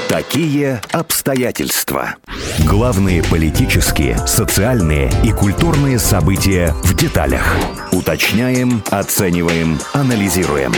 Такие обстоятельства. Главные политические, социальные и культурные события в деталях. Уточняем, оцениваем, анализируем.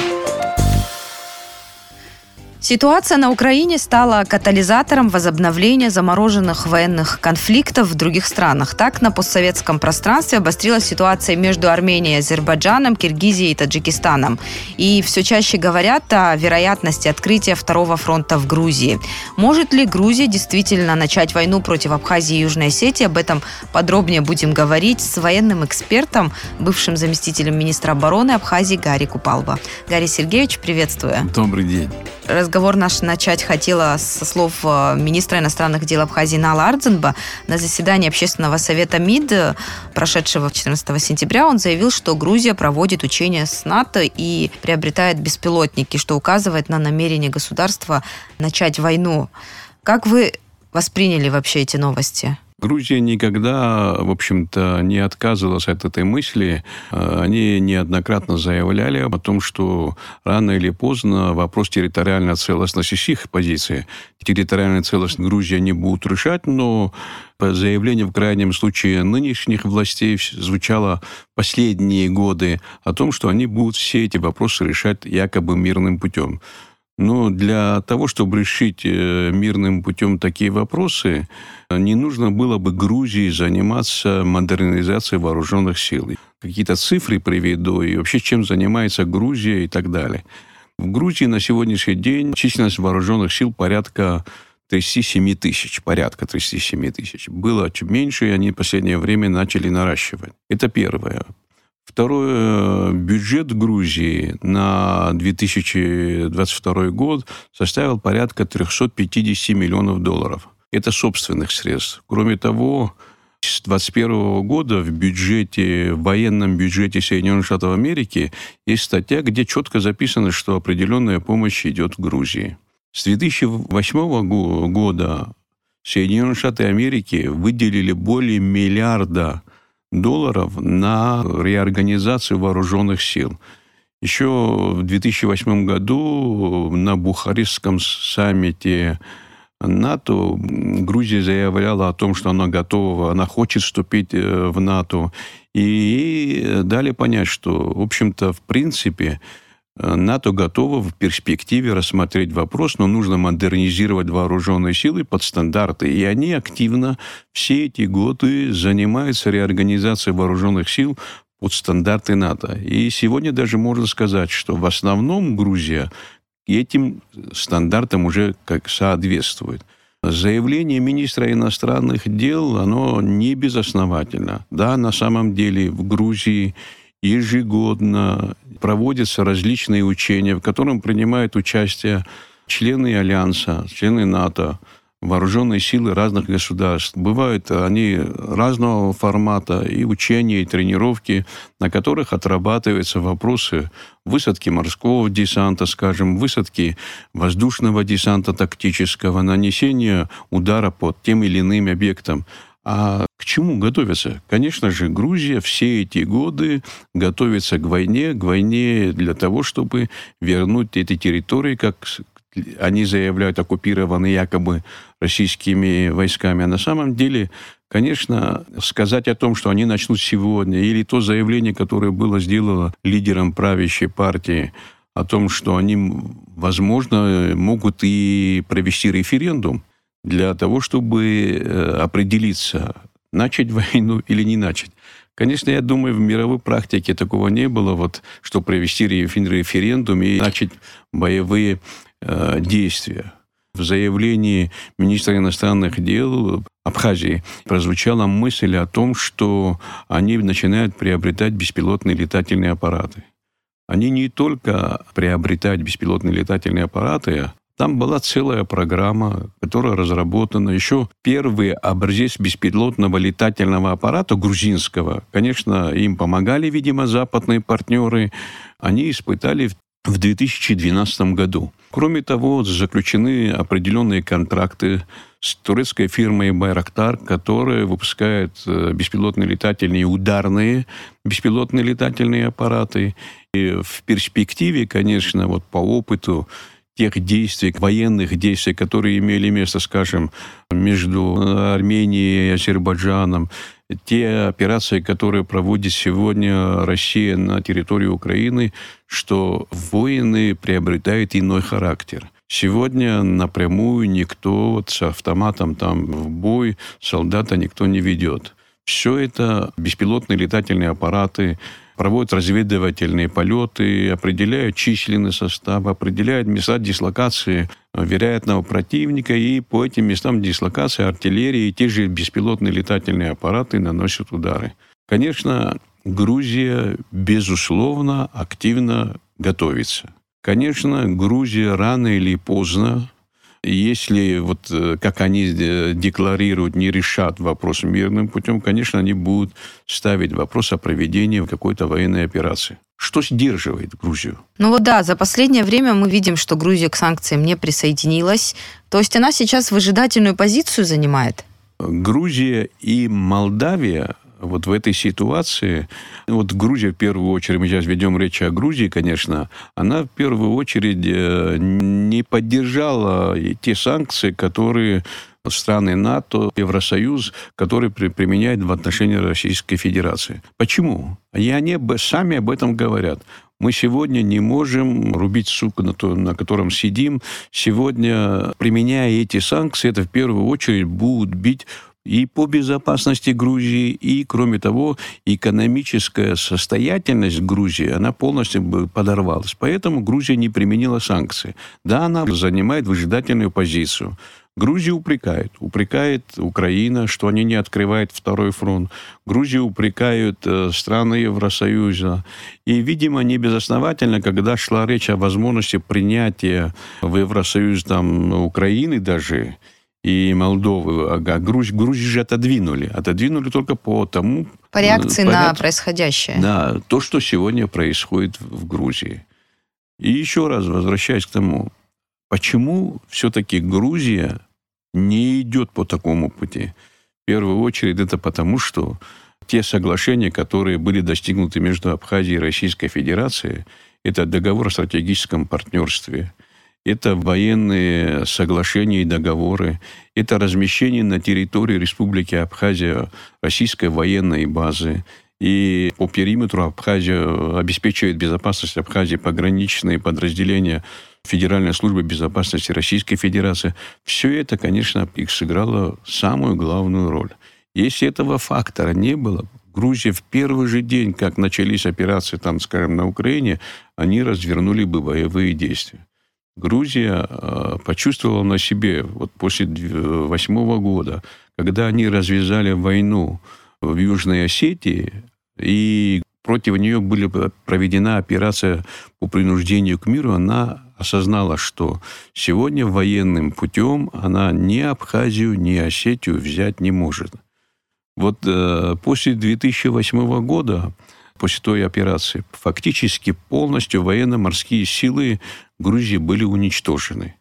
Ситуация на Украине стала катализатором возобновления замороженных военных конфликтов в других странах. Так, на постсоветском пространстве обострилась ситуация между Арменией и Азербайджаном, Киргизией и Таджикистаном. И все чаще говорят о вероятности открытия второго фронта в Грузии. Может ли Грузия действительно начать войну против Абхазии и Южной Осетии? Об этом подробнее будем говорить с военным экспертом, бывшим заместителем министра обороны Абхазии Гарри Купалба. Гарри Сергеевич, приветствую. Добрый день. Разговор наш начать хотела со слов министра иностранных дел Абхазии Нала Ардзинба. На заседании Общественного совета МИД, прошедшего 14 сентября, он заявил, что Грузия проводит учения с НАТО и приобретает беспилотники, что указывает на намерение государства начать войну. Как вы восприняли вообще эти новости? Грузия никогда, в общем-то, не отказывалась от этой мысли. Они неоднократно заявляли о том, что рано или поздно вопрос территориальной целостности с их позиции. Территориальную целостность Грузии они будут решать, но по заявлению, в крайнем случае, нынешних властей звучало последние годы о том, что они будут все эти вопросы решать якобы мирным путем. Но для того, чтобы решить мирным путем такие вопросы, не нужно было бы Грузии заниматься модернизацией вооруженных сил. Какие-то цифры приведу, и вообще чем занимается Грузия и так далее. В Грузии на сегодняшний день численность вооруженных сил порядка 37 тысяч. Было чуть меньше, и они в последнее время начали наращивать. Это первое. Второе, бюджет Грузии на 2022 год составил порядка $350 миллионов. Это собственных средств. Кроме того, с 2021 года в военном бюджете Соединенных Штатов Америки есть статья, где четко записано, что определенная помощь идет Грузии. С 2008 года Соединенные Штаты Америки выделили более $1 миллиарда на реорганизацию вооруженных сил. Еще в 2008 году на Бухарестском саммите НАТО Грузия заявляла о том, что она готова, она хочет вступить в НАТО. И дали понять, что, в общем-то, в принципе, НАТО готово в перспективе рассмотреть вопрос, но нужно модернизировать вооруженные силы под стандарты. И они активно все эти годы занимаются реорганизацией вооруженных сил под стандарты НАТО. И сегодня даже можно сказать, что в основном Грузия этим стандартам уже как соответствует. Заявление министра иностранных дел, оно не безосновательно. Да, на самом деле в Грузии ежегодно проводятся различные учения, в которых принимают участие члены Альянса, члены НАТО, вооруженные силы разных государств. Бывают они разного формата, и учения, и тренировки, на которых отрабатываются вопросы высадки морского десанта, скажем, высадки воздушного десанта тактического, нанесения удара по тем или иным объектам. А к чему готовятся? Конечно же, Грузия все эти годы готовится к войне для того, чтобы вернуть эти территории, как они заявляют, оккупированные якобы российскими войсками. А на самом деле, конечно, сказать о том, что они начнут сегодня, или то заявление, которое было сделано лидером правящей партии, о том, что они, возможно, могут и провести референдум, для того, чтобы определиться, начать войну или не начать. Конечно, я думаю, в мировой практике такого не было, что провести референдум и начать боевые действия. В заявлении министра иностранных дел Абхазии прозвучала мысль о том, что они начинают приобретать беспилотные летательные аппараты. Они не только приобретают беспилотные летательные аппараты, там была целая программа, которая разработана. Еще первый образец беспилотного летательного аппарата грузинского, конечно, им помогали, видимо, западные партнеры, они испытали в 2012 году. Кроме того, заключены определенные контракты с турецкой фирмой «Байрактар», которая выпускает беспилотные летательные, ударные беспилотные летательные аппараты. И в перспективе, конечно, по опыту тех действий, военных действий, которые имели место, скажем, между Арменией и Азербайджаном, те операции, которые проводит сегодня Россия на территории Украины, что войны приобретают иной характер. Сегодня напрямую никто с автоматом там в бой солдата никто не ведет. Все это беспилотные летательные аппараты, проводят разведывательные полеты, определяют численный состав, определяют места дислокации вероятного противника, и по этим местам дислокации артиллерии и те же беспилотные летательные аппараты наносят удары. Конечно, Грузия, безусловно, активно готовится. Конечно, Грузия рано или поздно, если, как они декларируют, не решат вопрос мирным путем, конечно, они будут ставить вопрос о проведении какой-то военной операции. Что сдерживает Грузию? За последнее время мы видим, что Грузия к санкциям не присоединилась. То есть она сейчас выжидательную позицию занимает? Грузия и Молдавия в этой ситуации, Грузия в первую очередь, мы сейчас ведем речь о Грузии, конечно, она в первую очередь не поддержала те санкции, которые страны НАТО, Евросоюз, которые применяют в отношении Российской Федерации. Почему? И они сами об этом говорят. Мы сегодня не можем рубить сук, на котором сидим. Сегодня, применяя эти санкции, это в первую очередь будут бить и по безопасности Грузии, и, кроме того, экономическая состоятельность Грузии, она полностью подорвалась. Поэтому Грузия не применила санкции. Да, она занимает выжидательную позицию. Грузию упрекает Украина, что они не открывают второй фронт. Грузию упрекают страны Евросоюза. И, видимо, не безосновательно, когда шла речь о возможности принятия в Евросоюз Украины даже, и Молдовы, Грузию же отодвинули. Отодвинули только по тому... По реакции на происходящее. Да, то, что сегодня происходит в Грузии. И еще раз возвращаясь к тому, почему все-таки Грузия не идет по такому пути? В первую очередь это потому, что те соглашения, которые были достигнуты между Абхазией и Российской Федерацией, это договор о стратегическом партнерстве, это военные соглашения и договоры, это размещение на территории Республики Абхазия российской военной базы. И по периметру Абхазия обеспечивает безопасность Абхазии пограничные подразделения Федеральной службы безопасности Российской Федерации. Все это, конечно, сыграло самую главную роль. Если этого фактора не было, Грузия в первый же день, как начались операции, на Украине, они развернули бы боевые действия. Грузия почувствовала на себе после 2008 года, когда они развязали войну в Южной Осетии, и против нее была проведена операция по принуждению к миру, она осознала, что сегодня военным путем она ни Абхазию, ни Осетию взять не может. После 2008 года, после той операции, фактически полностью военно-морские силы Грузии были уничтожены.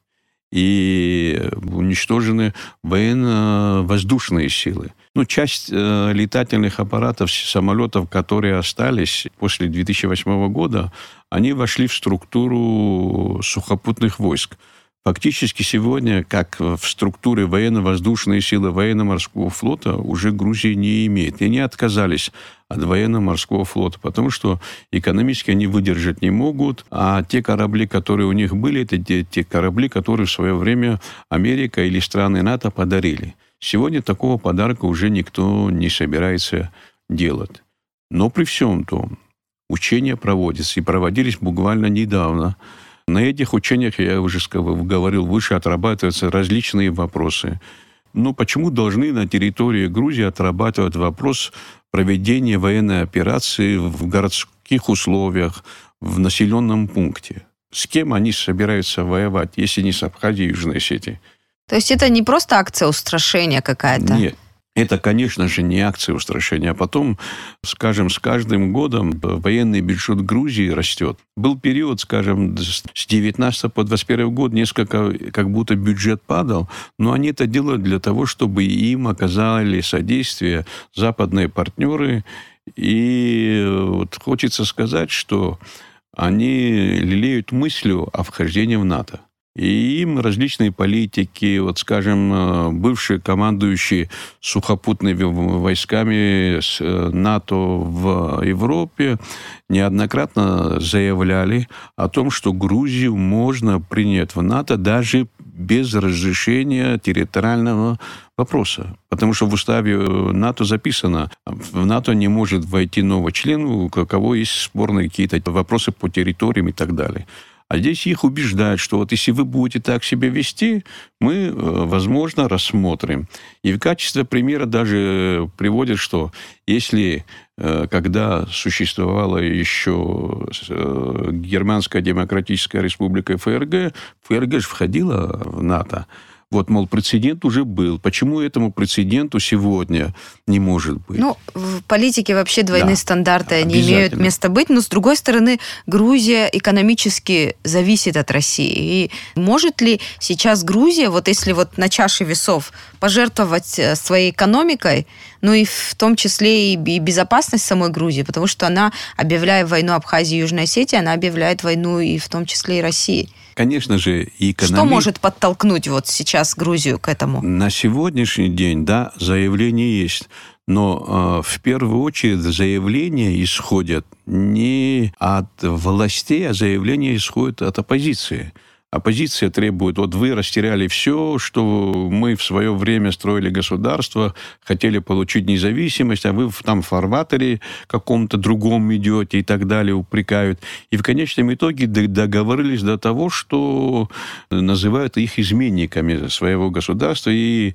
И уничтожены военно-воздушные силы. Часть летательных аппаратов, самолетов, которые остались после 2008 года, они вошли в структуру сухопутных войск. Фактически сегодня, как в структуре военно-воздушные силы военно-морского флота, уже Грузия не имеет. И они отказались от военно-морского флота, потому что экономически они выдержать не могут, а те корабли, которые у них были, это те корабли, которые в свое время Америка или страны НАТО подарили. Сегодня такого подарка уже никто не собирается делать. Но при всем том, учения проводятся и проводились буквально недавно. На этих учениях, я уже говорил выше, отрабатываются различные вопросы. Почему должны на территории Грузии отрабатывать вопрос проведения военной операции в городских условиях, в населенном пункте? С кем они собираются воевать, если не с Абхазией и Южной Осетией? То есть это не просто акция устрашения какая-то? Нет. Это, конечно же, не акция устрашения. А потом, скажем, с каждым годом военный бюджет Грузии растет. Был период, скажем, с 19 по 21 год несколько как будто бюджет падал, но они это делают для того, чтобы им оказали содействие западные партнеры. И хочется сказать, что они лелеют мыслью о вхождении в НАТО. И им различные политики, вот, скажем, бывшие командующие сухопутными войсками НАТО в Европе неоднократно заявляли о том, что Грузию можно принять в НАТО даже без разрешения территориального вопроса. Потому что в уставе НАТО записано, в НАТО не может войти новый член, у кого есть спорные какие-то вопросы по территориям и так далее. А здесь их убеждают, что вот если вы будете так себя вести, мы, возможно, рассмотрим. И в качестве примера даже приводят, что если когда существовала еще Германская Демократическая Республика ФРГ, ФРГ же входила в НАТО. Вот, мол, прецедент уже был. Почему этому прецеденту сегодня не может быть? Ну, в политике вообще двойные стандарты, они имеют место быть. Но, с другой стороны, Грузия экономически зависит от России. И может ли сейчас Грузия, вот если вот на чаше весов, пожертвовать своей экономикой, ну и в том числе и безопасность самой Грузии, потому что она, объявляя войну Абхазии и Южной Осетии, она объявляет войну и в том числе и России. Конечно же, и Что может подтолкнуть вот сейчас Грузию к этому? На сегодняшний день, да, заявление есть. Но в первую очередь заявления исходят не от властей, а заявления исходят от оппозиции. Оппозиция требует, вот вы растеряли все, что мы в свое время строили государство, хотели получить независимость, а вы там в фарватере каком-то другом идете и так далее, упрекают. И в конечном итоге договорились до того, что называют их изменниками своего государства. И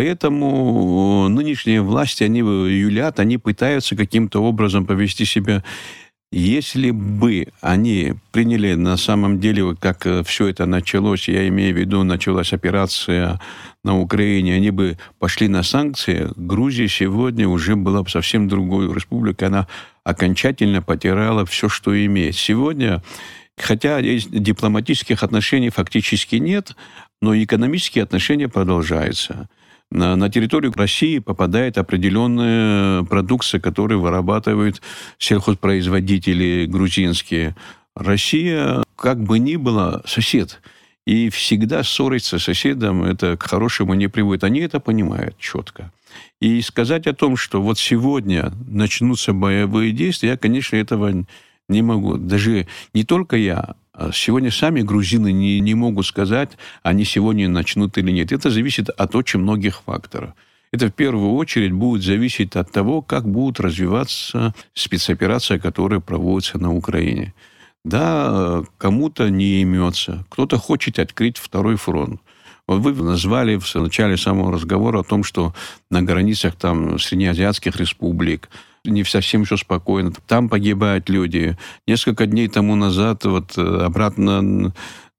поэтому нынешние власти, они юлят, они пытаются каким-то образом повести себя. Если бы они приняли на самом деле, как все это началось, я имею в виду, началась операция на Украине, они бы пошли на санкции, Грузия сегодня уже была бы совсем другой республикой, она окончательно потеряла все, что имеет. Сегодня, хотя дипломатических отношений фактически нет, но экономические отношения продолжаются. На территорию России попадает определенная продукция, которую вырабатывают сельхозпроизводители грузинские. Россия, как бы ни было, сосед. И всегда ссориться с соседом, это к хорошему не приводит. Они это понимают четко. И сказать о том, что вот сегодня начнутся боевые действия, я, конечно, этого не могу. Даже не только я. Сегодня сами грузины не могут сказать, они сегодня начнут или нет. Это зависит от очень многих факторов. Это в первую очередь будет зависеть от того, как будут развиваться спецоперации, которые проводятся на Украине. Да, кому-то не имется, кто-то хочет открыть второй фронт. Вот вы назвали в начале самого разговора о том, что на границах там среднеазиатских республик не совсем все спокойно. Там погибают люди. Несколько дней тому назад вот обратно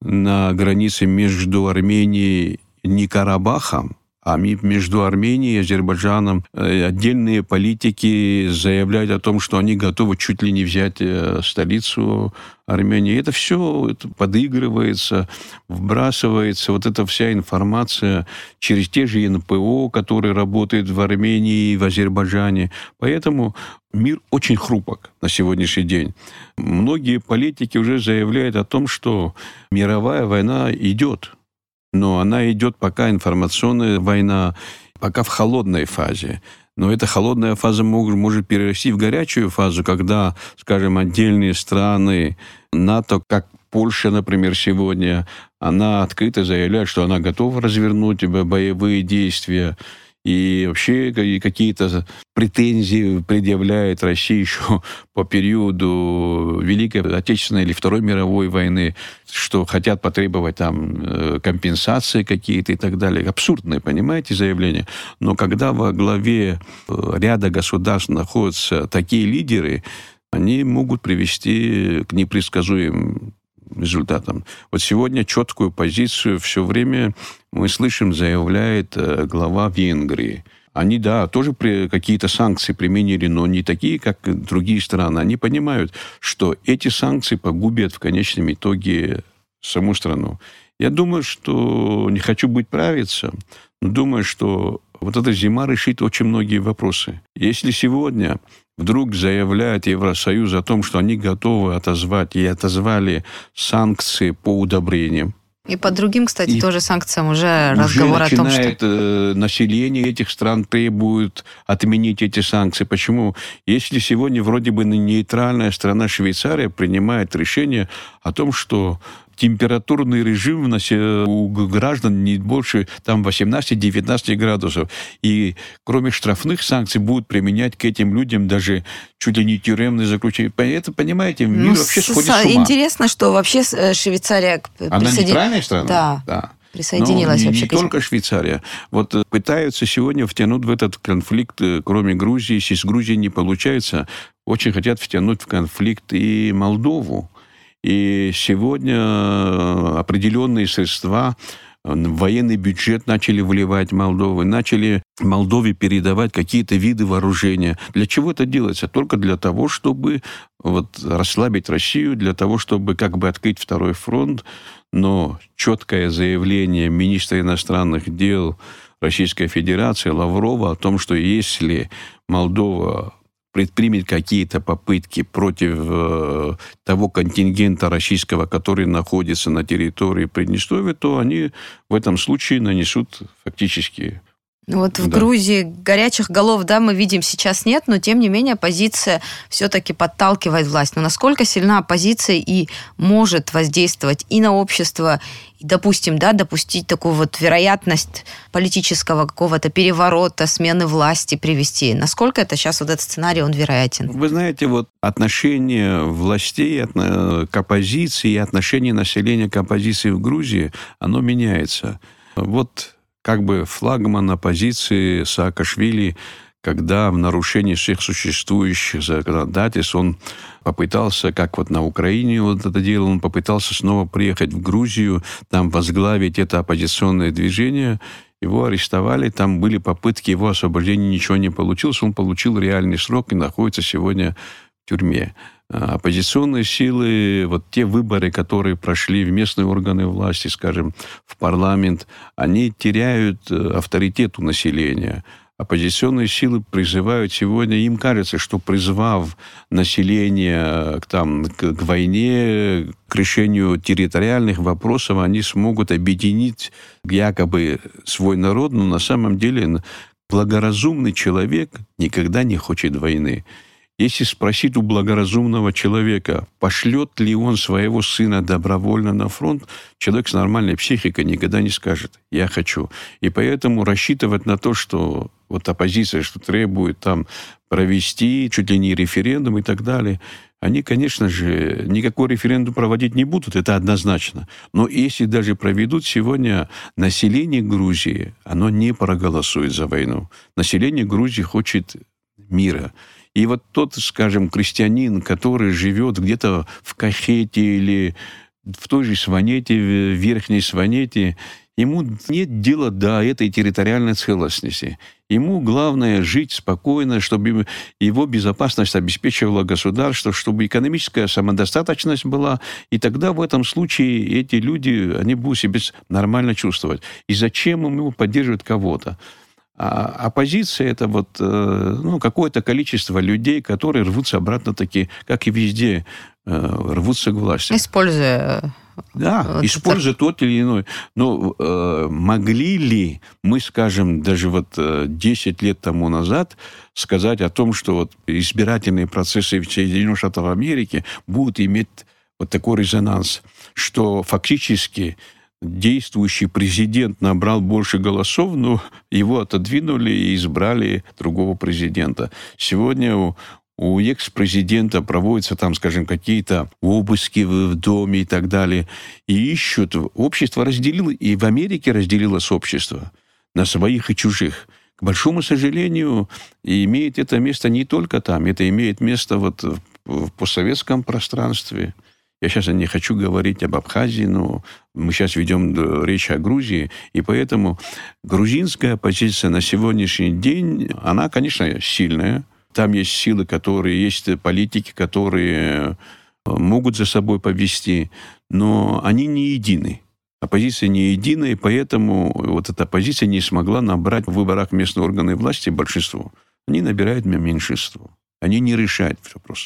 на границе между Арменией и Карабахом, а между Арменией и Азербайджаном отдельные политики заявляют о том, что они готовы чуть ли не взять столицу Армении. Это все подыгрывается, вбрасывается. Вот эта вся информация через те же НПО, которые работают в Армении и в Азербайджане. Поэтому мир очень хрупок на сегодняшний день. Многие политики уже заявляют о том, что мировая война идет. Но она идет пока информационная война, пока в холодной фазе. Но эта холодная фаза может перерасти в горячую фазу, когда, скажем, отдельные страны НАТО, как Польша, например, сегодня, она открыто заявляет, что она готова развернуть боевые действия. И вообще какие-то претензии предъявляет Россия еще по периоду Великой Отечественной или Второй мировой войны, что хотят потребовать там компенсации какие-то и так далее. Абсурдные, понимаете, заявления. Но когда во главе ряда государств находятся такие лидеры, они могут привести к непредсказуемым результатам. Вот сегодня четкую позицию все время мы слышим, заявляет глава Венгрии. Они, да, тоже какие-то санкции применили, но не такие, как другие страны. Они понимают, что эти санкции погубят в конечном итоге саму страну. Я думаю, что не хочу быть правицем, но думаю, что вот эта зима решит очень многие вопросы. Если сегодня вдруг заявляет Евросоюз о том, что они готовы отозвать и отозвали санкции по удобрениям, И по другим, кстати, тоже санкциям уже разговор о том, что... население этих стран требует отменить эти санкции. Почему? Если сегодня вроде бы нейтральная страна Швейцария принимает решение о том, что температурный режим у граждан не больше там 18-19 градусов. И кроме штрафных санкций будут применять к этим людям даже чуть ли не тюремное заключение. Это, понимаете, мир вообще сходит с ума. Интересно, что вообще Швейцария... Она нейтральная страна? Да. Присоединилась вообще к этим. Не только Швейцария. Вот пытаются сегодня втянуть в этот конфликт, кроме Грузии. Если с Грузией не получается, очень хотят втянуть в конфликт и Молдову. И сегодня определенные средства в военный бюджет начали вливать Молдовы, начали Молдове передавать какие-то виды вооружения. Для чего это делается? Только для того, чтобы расслабить Россию, для того, чтобы открыть второй фронт. Но четкое заявление министра иностранных дел Российской Федерации Лаврова о том, что если Молдова предпримет какие-то попытки против того контингента российского, который находится на территории Приднестровья, то они в этом случае нанесут фактически... В Грузии горячих голов, мы видим, сейчас нет, но тем не менее оппозиция все-таки подталкивает власть. Но насколько сильна оппозиция и может воздействовать и на общество, и, допустим, допустить такую вероятность политического какого-то переворота, смены власти привести? Насколько это сейчас этот сценарий, он вероятен? Вы знаете, отношение властей к оппозиции и отношение населения к оппозиции в Грузии, оно меняется. Флагман оппозиции Саакашвили, когда в нарушении всех существующих законодательств он попытался, как на Украине это делал, он попытался снова приехать в Грузию, там возглавить это оппозиционное движение. Его арестовали, там были попытки его освобождения, ничего не получилось. Он получил реальный срок и находится сегодня в тюрьме. Оппозиционные силы, те выборы, которые прошли в местные органы власти, скажем, в парламент, они теряют авторитет у населения. Оппозиционные силы призывают сегодня, им кажется, что призвав население к войне, к решению территориальных вопросов, они смогут объединить якобы свой народ, но на самом деле благоразумный человек никогда не хочет войны. Если спросить у благоразумного человека, пошлет ли он своего сына добровольно на фронт, человек с нормальной психикой никогда не скажет «я хочу». И поэтому рассчитывать на то, что оппозиция что требует провести чуть ли не референдум и так далее, они, конечно же, никакой референдум проводить не будут, это однозначно. Но если даже проведут сегодня, население Грузии, оно не проголосует за войну. Население Грузии хочет мира. И тот, скажем, крестьянин, который живет где-то в Кахете или в той же Сванете, в Верхней Сванете, ему нет дела до этой территориальной целостности. Ему главное жить спокойно, чтобы его безопасность обеспечивало государство, чтобы экономическая самодостаточность была. И тогда в этом случае эти люди, они будут себя нормально чувствовать. И зачем ему поддерживать кого-то? А оппозиция – это какое-то количество людей, которые рвутся обратно-таки, как и везде, рвутся к власти. Используя тот или иной. Но могли ли мы, скажем, даже 10 лет тому назад сказать о том, что избирательные процессы в Соединенных Штатах Америки будут иметь такой резонанс, что фактически действующий президент набрал больше голосов, но его отодвинули и избрали другого президента. Сегодня у экс-президента проводятся какие-то обыски в доме и так далее. И ищут. Общество разделило, и в Америке разделилось общество на своих и чужих. К большому сожалению, имеет это место не только там. Это имеет место в постсоветском пространстве. Я сейчас не хочу говорить об Абхазии, но мы сейчас ведем речь о Грузии, и поэтому грузинская оппозиция на сегодняшний день, она, конечно, сильная. Там есть силы, есть политики, которые могут за собой повести, но они не едины. Оппозиция не единая, и поэтому эта оппозиция не смогла набрать в выборах местные органы власти большинство. Они набирают меньшинство. Они не решают вопрос.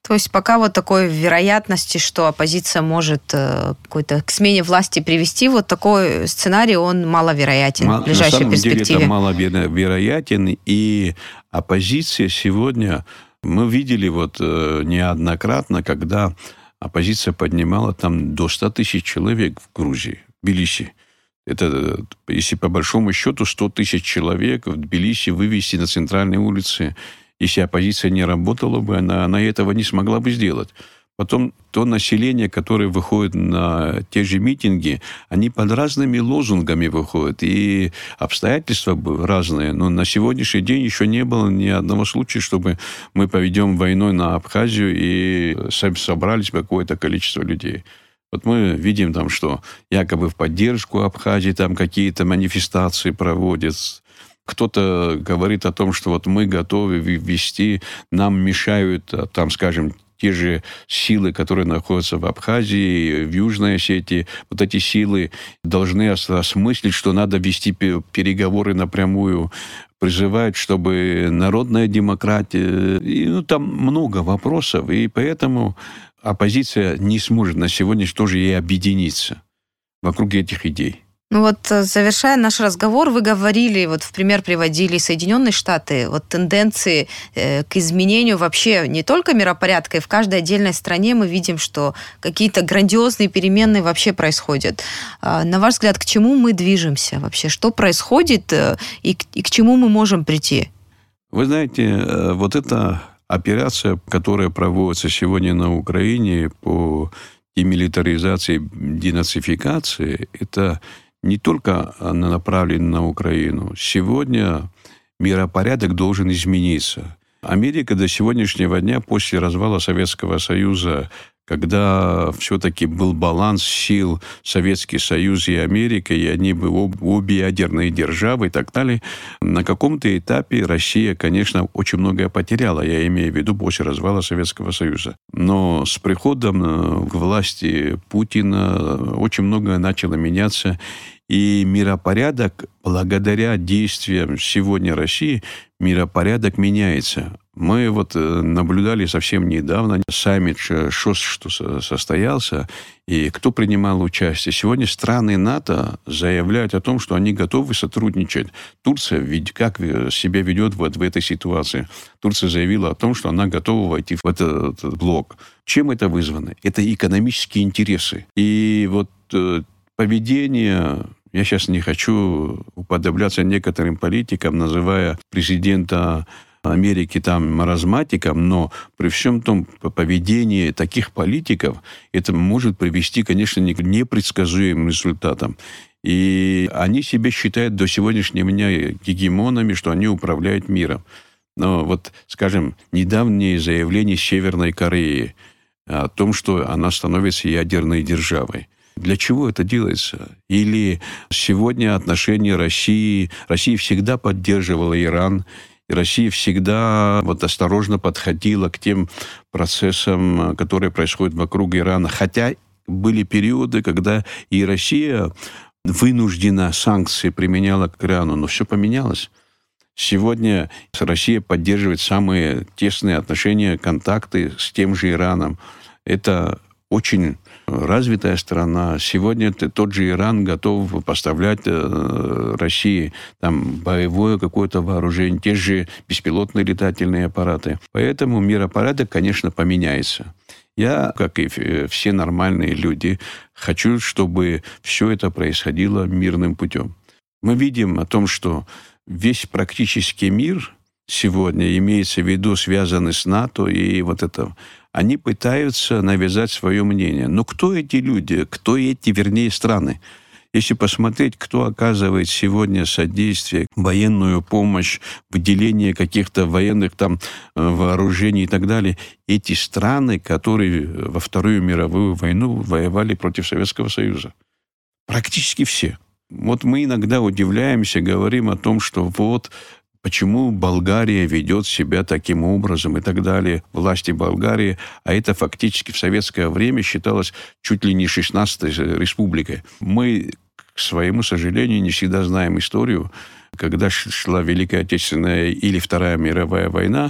То есть пока вот такой вероятности, что оппозиция может какой-то к смене власти привести, вот такой сценарий, он маловероятен в ближайшей перспективе. На самом деле это маловероятен, и оппозиция сегодня, мы видели вот неоднократно, когда оппозиция поднимала там до 100 тысяч человек в Грузии, в Тбилиси. Это, если по большому счету, 100 тысяч человек в Тбилиси вывести на центральные улицы. Если оппозиция не работала бы, она этого не смогла бы сделать. Потом то население, которое выходит на те же митинги, они под разными лозунгами выходят. И обстоятельства разные. Но на сегодняшний день еще не было ни одного случая, чтобы мы поведем войну на Абхазию и собрались какое-то количество людей. Вот мы видим там, что якобы в поддержку Абхазии там какие-то манифестации проводят. Кто-то говорит о том, что вот мы готовы ввести, нам мешают, там, скажем, те же силы, которые находятся в Абхазии, в Южной Осетии. Вот эти силы должны осмыслить, что надо вести переговоры напрямую, призывают, чтобы народная демократия... И, там много вопросов, и поэтому оппозиция не сможет на сегодня тоже и объединиться вокруг этих идей. Ну вот, завершая наш разговор, вы говорили, вот в пример приводили Соединенные Штаты, вот тенденции к изменению вообще не только миропорядка, и в каждой отдельной стране мы видим, что какие-то грандиозные перемены вообще происходят. На ваш взгляд, к чему мы движемся вообще? Что происходит и к чему мы можем прийти? Вы знаете, вот эта операция, которая проводится сегодня на Украине по демилитаризации, денацификации, это не только она направлена на Украину. Сегодня миропорядок должен измениться. Америка до сегодняшнего дня, после развала Советского Союза, когда все-таки был баланс сил Советский Союз и Америка, и они были обе ядерные державы и так далее, на каком-то этапе Россия, конечно, очень многое потеряла, я имею в виду после развала Советского Союза. Но с приходом к власти Путина очень многое начало меняться, и миропорядок, благодаря действиям сегодня России, миропорядок меняется. Мы вот наблюдали совсем недавно саммит ШОС, что состоялся, и кто принимал участие. Сегодня страны НАТО заявляют о том, что они готовы сотрудничать. Турция, как себя ведет в этой ситуации? Турция заявила о том, что она готова войти в этот блок. Чем это вызвано? Это экономические интересы. И вот поведение... Я сейчас не хочу уподобляться некоторым политикам, называя президента Америки там маразматиком, но при всем том поведении таких политиков это может привести, конечно, к непредсказуемым результатам. И они себя считают до сегодняшнего дня гегемонами, что они управляют миром. Но вот, скажем, недавние заявления Северной Кореи о том, что она становится ядерной державой. Для чего это делается? Или сегодня отношения России... Россия всегда поддерживала Иран, и Россия всегда осторожно подходила к тем процессам, которые происходят вокруг Ирана. Хотя были периоды, когда и Россия вынуждена санкции применяла к Ирану, но все поменялось. Сегодня Россия поддерживает самые тесные отношения, контакты с тем же Ираном. Это очень развитая страна. Сегодня тот же Иран готов поставлять России там боевое какое-то вооружение, те же беспилотные летательные аппараты. Поэтому миропорядок, конечно, поменяется. Я, как и все нормальные люди, хочу, чтобы все это происходило мирным путем. Мы видим о том, что весь практически мир сегодня, имеется в виду, связанный с НАТО и вот это, они пытаются навязать свое мнение. Но кто эти люди? Кто эти, вернее, страны? Если посмотреть, кто оказывает сегодня содействие, военную помощь, выделение каких-то военных там вооружений и так далее, эти страны, которые во Вторую мировую войну воевали против Советского Союза. Практически все. Вот мы иногда удивляемся, говорим о том, что вот почему Болгария ведет себя таким образом и так далее, власти Болгарии, а это фактически в советское время считалось чуть ли не 16-й республикой. Мы, к своему сожалению, не всегда знаем историю, когда шла Великая Отечественная или Вторая мировая война,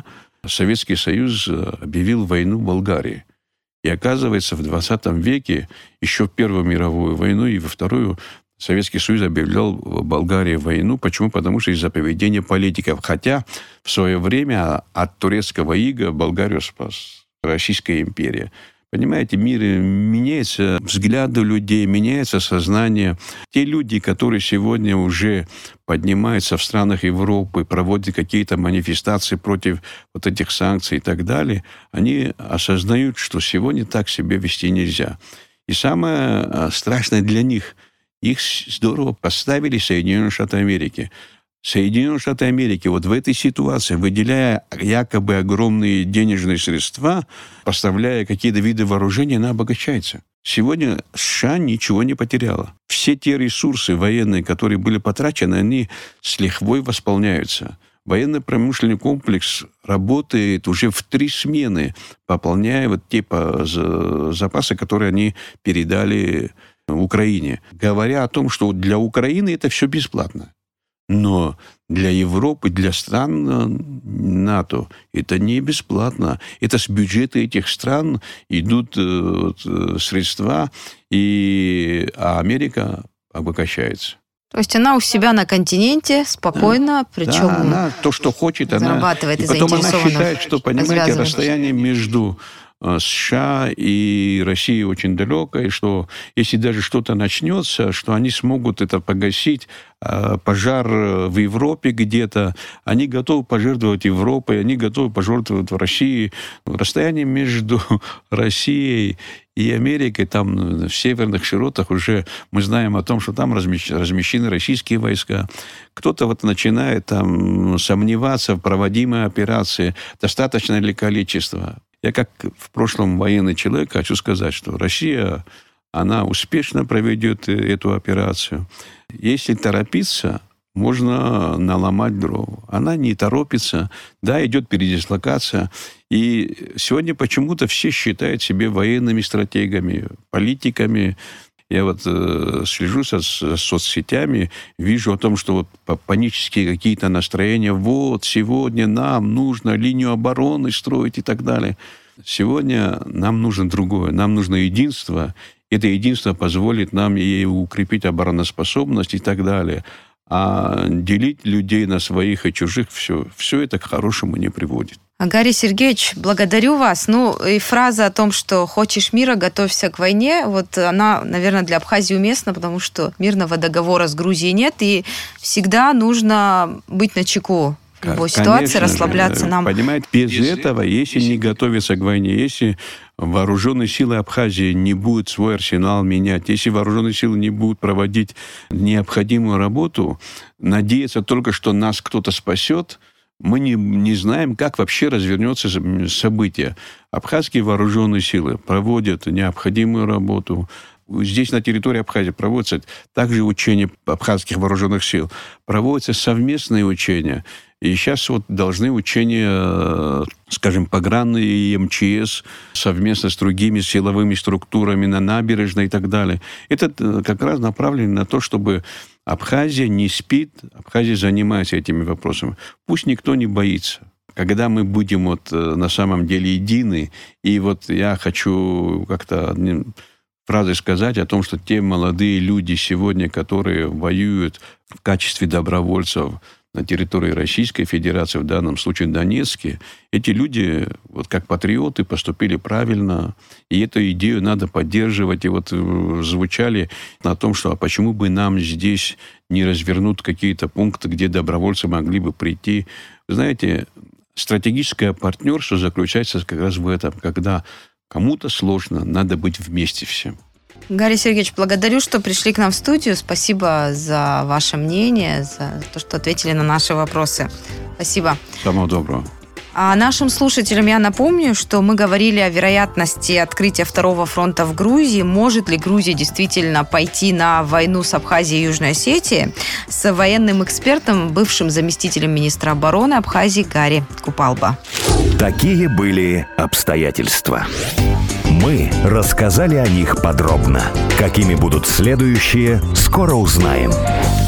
Советский Союз объявил войну Болгарии. И оказывается, в 20 веке, еще в Первую мировую войну и во Вторую, Советский Союз объявлял в Болгарии войну. Почему? Потому что из-за поведения политиков. Хотя в свое время от турецкого ига Болгарию спас Российская империя. Понимаете, мир меняется, взгляды людей, меняется сознание. Те люди, которые сегодня уже поднимаются в странах Европы, проводят какие-то манифестации против вот этих санкций и так далее, они осознают, что сегодня так себя вести нельзя. И самое страшное для них, их здорово поставили Соединенные Штаты Америки. Соединенные Штаты Америки вот в этой ситуации, выделяя якобы огромные денежные средства, поставляя какие-то виды вооружения, она обогащается. Сегодня США ничего не потеряла. Все те ресурсы военные, которые были потрачены, они с лихвой восполняются. Военно-промышленный комплекс работает уже в 3 смены, пополняя вот те запасы, которые они передали Украине. Говоря о том, что для Украины это все бесплатно. Но для Европы, для стран НАТО это не бесплатно. Это с бюджета этих стран идут средства, а Америка обогащается. То есть она у себя на континенте спокойно, причем да, она то, что хочет, зарабатывает и потом она считает, что, понимаете, расстояние между США и Россией очень далеко, и что если даже что-то начнется, что они смогут это погасить, пожар в Европе где-то, они готовы пожертвовать Европой, они готовы пожертвовать в России. Расстояние между Россией и Америкой, там в северных широтах уже мы знаем о том, что там размещены российские войска. Кто-то вот начинает там сомневаться в проводимой операции, достаточно ли количество. Я как в прошлом военный человек хочу сказать, что Россия, она успешно проведет эту операцию. Если торопиться, можно наломать дров. Она не торопится, да, идет передислокация. И сегодня почему-то все считают себя военными стратегами, политиками. Я вот слежу за соцсетями, вижу о том, что вот панические какие-то настроения. Вот, сегодня нам нужно линию обороны строить и так далее. Сегодня нам нужно другое. Нам нужно единство. Это единство позволит нам и укрепить обороноспособность и так далее. А делить людей на своих и чужих, все это к хорошему не приводит. Гарри Сергеевич, благодарю вас. И фраза о том, что хочешь мира, готовься к войне, вот она, наверное, для Абхазии уместна, потому что мирного договора с Грузией нет, и всегда нужно быть начеку в любой ситуации, расслабляться нам. Понимаете, без этого, если не готовиться к войне, если вооруженные силы Абхазии не будут свой арсенал менять, если вооруженные силы не будут проводить необходимую работу, надеяться только, что нас кто-то спасет, мы не знаем, как вообще развернется событие. Абхазские вооруженные силы проводят необходимую работу. Здесь, на территории Абхазии, проводятся также учения абхазских вооруженных сил. Проводятся совместные учения. И сейчас вот должны учения, скажем, погранные и МЧС совместно с другими силовыми структурами на набережной и так далее. Это как раз направлено на то, чтобы Абхазия не спит, Абхазия занимается этими вопросами. Пусть никто не боится. Когда мы будем вот на самом деле едины, и вот я хочу как-то фразой сказать о том, что те молодые люди сегодня, которые воюют в качестве добровольцев на территории Российской Федерации, в данном случае Донецке, эти люди, вот как патриоты, поступили правильно, и эту идею надо поддерживать. И вот звучали на том, что а почему бы нам здесь не развернуть какие-то пункты, где добровольцы могли бы прийти. Вы знаете, стратегическое партнерство заключается как раз в этом, когда кому-то сложно, надо быть вместе всем. Гарри Сергеевич, благодарю, что пришли к нам в студию. Спасибо за ваше мнение, за то, что ответили на наши вопросы. Спасибо. Самого доброго. А нашим слушателям я напомню, что мы говорили о вероятности открытия второго фронта в Грузии. Может ли Грузия действительно пойти на войну с Абхазией и Южной Осетией? С военным экспертом, бывшим заместителем министра обороны Абхазии Гарри Купалба. Такие были обстоятельства. Мы рассказали о них подробно. Какими будут следующие, скоро узнаем.